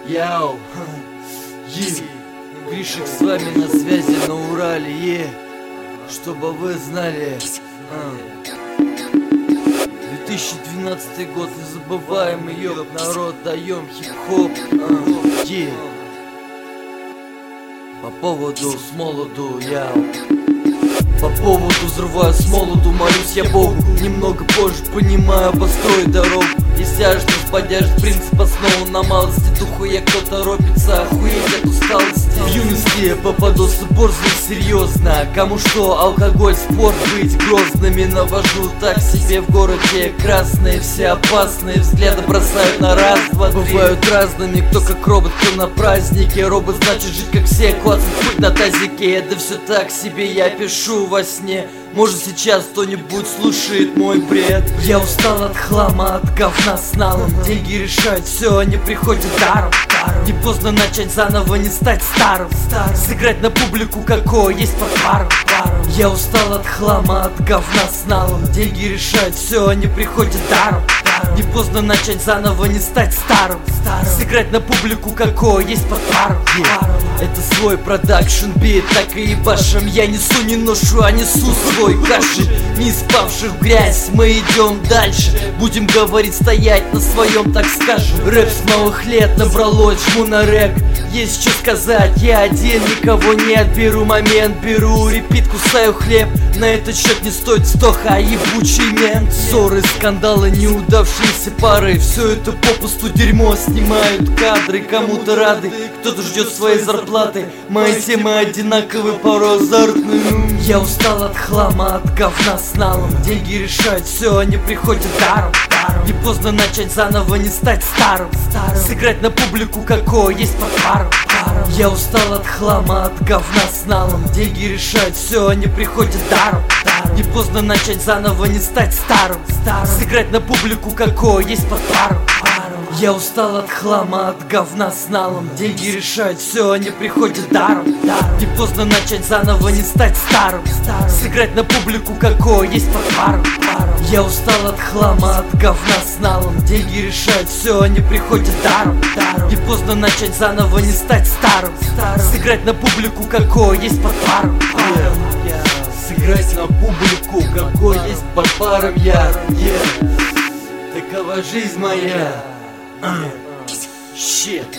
Яу, Гришек с вами на связи на Урале, чтобы вы знали. 2012 год незабываемый, ёб, народ, даем хип-хоп. По поводу с молоду, по поводу взрываю с молоду, молюсь я Богу. Немного позже понимаю, построю дорогу. Если аж нас поддержит принцип основу на малости духу, я кто торопится охуеть от усталости. В юности я попадался борзым серьезно. Кому что, алкоголь, спорт, быть грозными. Навожу так себе в городе красные. Все опасные взгляды бросают на раз, два, три. Бывают разными, кто как робот, кто на празднике. Робот значит жить как все, клацать путь на тазике. Да все так себе я пишу во сне. Может сейчас кто-нибудь слушает мой бред. Я устал от хлама, от говна с налом. Деньги решают все, они приходят даром. Не поздно начать заново, не стать старым. Сыграть на публику, какое есть под паром. Я устал от хлама, от говна с налом. Деньги решают все, они приходят даром. Не поздно начать заново, не стать старым. Сыграть на публику, какое есть под паром. Это свой продакшн бит, так и ебашим. Я несу, не ношу, а несу свой кашель. Не спавших в грязь, мы идем дальше. Будем говорить, стоять на своем, так скажем. Рэп с малых лет набралось, жму на рэк. Есть что сказать, я один, никого не отберу. Момент беру, репит, кусаю хлеб. На этот счет не стоит стоха, а ебучий мент. Ссоры, скандалы, неудавшиеся пары. Все это попусту дерьмо, снимают кадры. Кому-то рады, кто-то ждет своей зарплаты. Мои темы одинаковые, порой азартные. Я устал от хлама, от говна с налом. Деньги решают все, они приходят даром. Не поздно начать заново, не стать старым. Сыграть на публику, какое есть под паром. Я устал от хлама, от говна с налом. Деньги решают все, они приходят даром. Не поздно начать заново, не стать старым. Сыграть на публику, какое есть под паром. Я устал от хлама, от говна с налом. Деньги решают все, они приходят даром. Не поздно начать заново, не стать старым. Сыграть на публику, какое есть под паром. Я устал от хлама, от говна с налом. Деньги решают все, они приходят даром. Не поздно начать заново, не стать старым. Сыграть на публику, какое есть под паром. Сыграть на публику, какой есть под паром я. Такова жизнь моя. Shit.